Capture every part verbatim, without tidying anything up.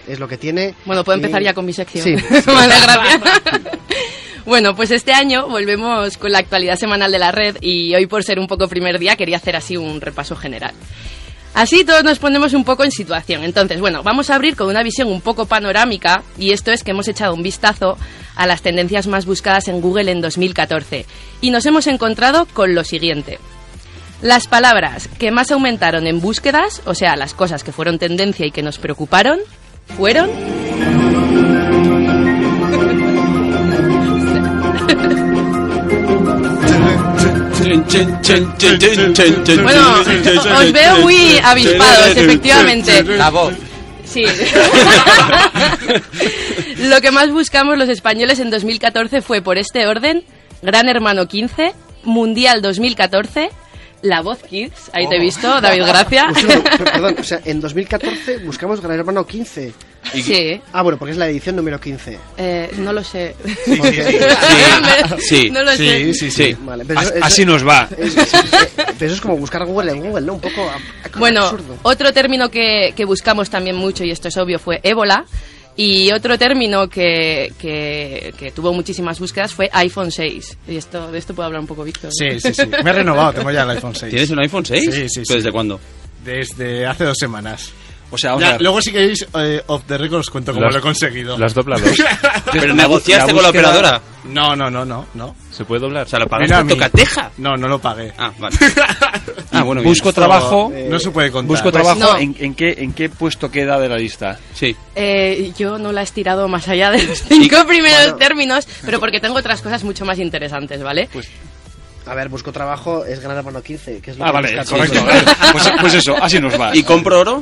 es lo que tiene. Bueno, puedo empezar y... ya con mi sección. Sí. Vale, gracias. Bueno, pues este año volvemos con la actualidad semanal de la red y hoy, por ser un poco primer día, quería hacer así un repaso general. Así todos nos ponemos un poco en situación. Entonces, bueno, vamos a abrir con una visión un poco panorámica, y esto es que hemos echado un vistazo a las tendencias más buscadas en Google en dos mil catorce y nos hemos encontrado con lo siguiente. Las palabras que más aumentaron en búsquedas, o sea, las cosas que fueron tendencia y que nos preocuparon, fueron... Bueno, os veo muy avispados, efectivamente. La voz. Sí. Lo que más buscamos los españoles en dos mil catorce fue, por este orden, Gran Hermano quince, Mundial dos mil catorce, La Voz Kids, ahí te he visto, David Gracia. Perdón, o sea, en dos mil catorce buscamos Gran Hermano quince. Sí. Ah, bueno, porque es la edición número quince. Eh, no lo sé. Sí, sí, no lo sí, sé. sí, sí. Vale, pero As, eso, eso, así nos va. Es, es, es, pero eso es como buscar Google en Google, ¿no? Un poco a, Bueno, absurdo. Otro término que, que buscamos también mucho, y esto es obvio, fue ébola. Y otro término que, que, que tuvo muchísimas búsquedas fue iPhone seis. Y esto, de esto puedo hablar un poco, Víctor, ¿no? Sí, sí, sí. Me he renovado, tengo ya el iPhone seis. ¿Tienes un iPhone seis? Sí, sí, sí. ¿Desde cuándo? Desde hace dos semanas. O sea, vamos Ya, a ver. luego si queréis, eh, off the record os cuento cómo Las- lo he conseguido. Las dobla dos. ¿Pero La negociaste bu- con la búsqueda- operadora? No, no, no, no, no. ¿Se puede doblar? O sea, ¿lo Mira, pagaste a mí- tocateja? No, no lo pagué. Ah, vale. Ah, bueno, bien. Busco trabajo. eh, No se puede contar. Busco Pues trabajo. no. ¿En, en qué, ¿En qué puesto queda de la lista? Sí. Eh, yo no la he estirado más allá de los cinco Y- primeros bueno. términos, pero porque tengo otras cosas mucho más interesantes, ¿vale? Pues, A ver, busco trabajo, es Gran Hermano quince, que es lo ah, que vale, busca correcto. todo. Pues, pues eso, así nos va. ¿Y compro oro?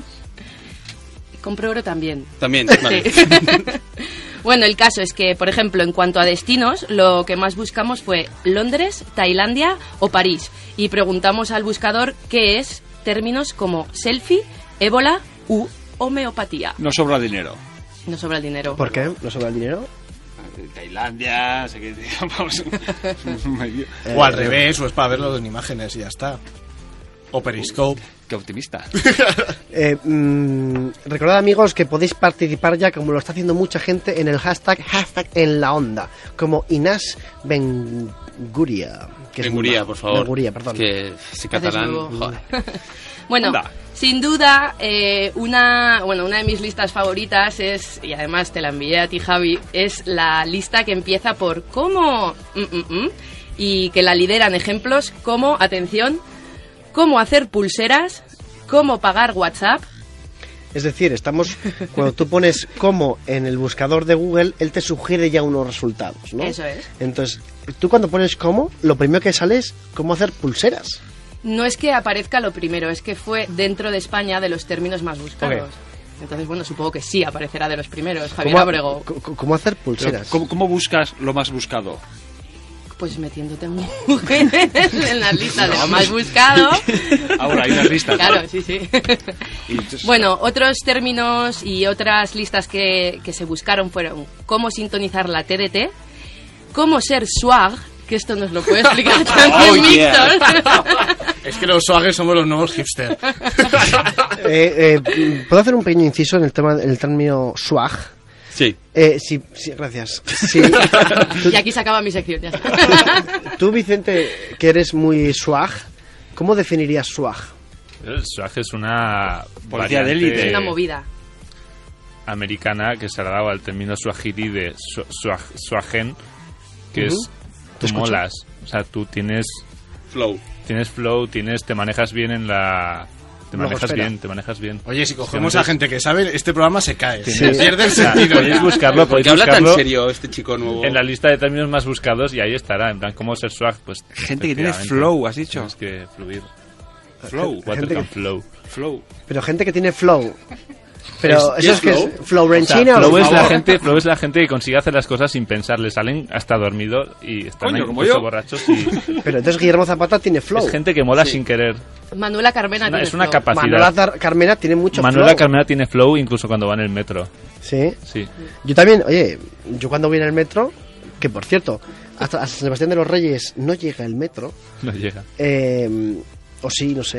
Compro oro también. También. Vale. Sí. Bueno, el caso es que, por ejemplo, en cuanto a destinos, lo que más buscamos fue Londres, Tailandia o París. Y preguntamos al buscador qué es términos como selfie, ébola u homeopatía. No sobra dinero. No sobra el dinero. ¿Por qué? ¿No sobra el dinero? Tailandia, sé que vamos. O al revés, o es para verlo en imágenes y ya está. O Periscope. Qué optimista. Eh, mmm, recordad, amigos, que podéis participar ya, como lo está haciendo mucha gente, en el hashtag, hashtag en la onda, como Inés Benguria. Que es muy Benguria, bajo. por favor. Benguria, perdón. Que ese Haces catalán. nuevo. Joder. Bueno, Anda. sin duda, eh, una, bueno, una de mis listas favoritas es, y además te la envié a ti, Javi, es la lista que empieza por cómo, mm, mm, mm, y que la lideran ejemplos como, atención, cómo hacer pulseras, cómo pagar WhatsApp. Es decir, estamos cuando tú pones como en el buscador de Google, él te sugiere ya unos resultados, ¿no? Eso es. Entonces, tú cuando pones como, lo primero que sale es cómo hacer pulseras. No es que aparezca lo primero, es que fue dentro de España de los términos más buscados. Entonces, bueno, supongo que sí aparecerá de los primeros. Javier ¿Cómo, Abrego. c- c- ¿Cómo hacer Pero, pulseras? ¿cómo, ¿Cómo buscas lo más buscado? Pues metiéndote en Google en la lista de lo más buscado. Ahora hay unas listas. Claro, sí, sí. Y entonces- Bueno, otros términos y otras listas que, que se buscaron fueron cómo sintonizar la T D T, cómo ser swag, que esto nos lo puede explicar también Oh, yeah. Víctor. Es que los swaggers somos los nuevos hipster. Eh, eh, ¿Puedo hacer un pequeño inciso en el tema, en el término swag? Sí. Eh, sí, sí, gracias. Sí. Y aquí se acaba mi sección, ya está. Tú, Vicente, que eres muy swag, ¿cómo definirías swag? El swag es una Policía de variante élite. Es una movida. americana que se ha dado al término swahili de su- swag- swagen, que Ujú. es tú escucho. molas, o sea, tú tienes Flow. tienes flow, tienes te manejas bien en la te manejas Blogosfera. bien, te manejas bien. Oye, si cogemos a gente que sabe, este programa se cae. Sí. Se pierde el O sea, sentido. podéis ya. buscarlo, ¿Por podéis qué habla tan buscarlo serio este chico nuevo? en la lista de términos más buscados y ahí estará, en plan cómo ser swag, pues Gente que tiene efectivamente, flow, has dicho. Tienes que fluir. Flow. Water Gente can que- flow. Flow. Pero gente que tiene flow. Pero ¿Es- eso es es que flow? es flow O sea, ranchino. flow, es la favor. gente, flow es la gente que consigue hacer las cosas sin pensar, le salen hasta dormido y están Coño, ahí como puesto yo. borrachos y Pero entonces Guillermo Zapata tiene flow. es gente que mola sin querer. Manuela Carmena Es una, tiene es una flow. capacidad. Manuela Car- Carmena tiene mucho Manuela flow. Carmena tiene flow incluso cuando va en el metro. Sí. Sí. Yo también, oye, yo cuando voy en el metro, que por cierto, hasta, hasta San Sebastián de los Reyes no llega el metro, No llega. eh, o sí, no sé.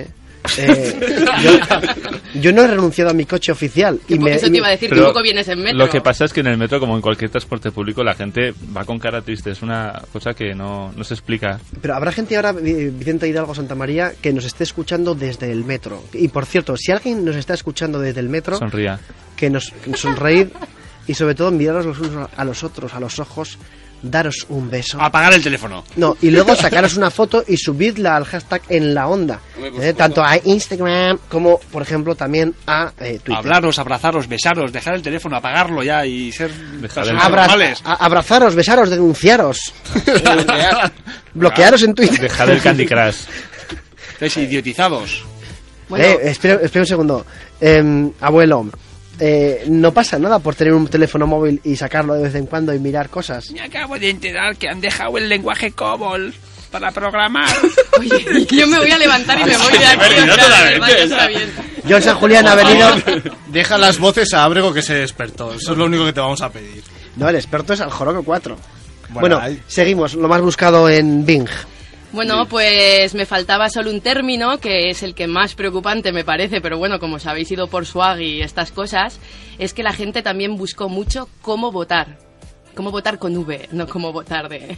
Eh, yo, yo no he renunciado a mi coche oficial. Y Por me, eso te iba a decir que Pero poco vienes en metro. Lo que pasa es que en el metro, como en cualquier transporte público, la gente va con cara triste. Es una cosa que no, no se explica. Pero habrá gente ahora, Vi- Vicente Hidalgo Santa María, que nos esté escuchando desde el metro. Y por cierto, si alguien nos está escuchando desde el metro, Sonría. que nos sonreír y sobre todo miraros los unos a los otros, a los ojos, daros un beso. Apagar el teléfono. No, y luego sacaros una foto y subidla al hashtag en la onda. Hombre, por Eh, supuesto. tanto a Instagram como, por ejemplo, también a eh, Twitter. Hablaros, abrazaros, besaros, dejar el teléfono, apagarlo ya y ser Dejar personas el- Abra- normales. a- abrazaros, besaros, denunciaros. Bloquearos en Twitter. Dejar el Candy Crush. Estáis idiotizados. Bueno, Eh, espera, espera un segundo. Em, abuelo, eh, no pasa nada por tener un teléfono móvil y sacarlo de vez en cuando y mirar cosas. Me acabo de enterar que han dejado el lenguaje COBOL para programar. oye, yo me voy a levantar y me voy de aquí. perdido o sea, de totalmente, verdad, que o sea. está bien. John San Julián ha venido... Deja las voces a Abrego que se despertó. Eso es lo único que te vamos a pedir. No, el experto es al Joroco cuatro. Bueno, Bueno, ahí- seguimos. Lo más buscado en Bing. Bueno, pues me faltaba solo un término, que es el que más preocupante me parece, pero bueno, como os habéis ido por swag y estas cosas, es que la gente también buscó mucho cómo votar. Cómo votar con V, no cómo votar de...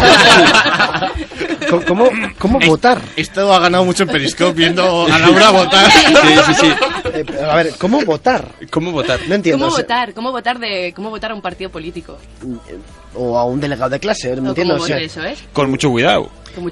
¿Cómo, cómo, cómo votar? Esto ha ganado mucho en Periscope viendo a Laura votar. Sí, sí, sí. Eh, a ver, ¿cómo votar? ¿Cómo votar? No entiendo. ¿Cómo o sea, votar? ¿Cómo votar de cómo votar a un partido político? o a un delegado de clase, no ¿O entiendo. cómo o sea, votar eso, eh? Con mucho cuidado.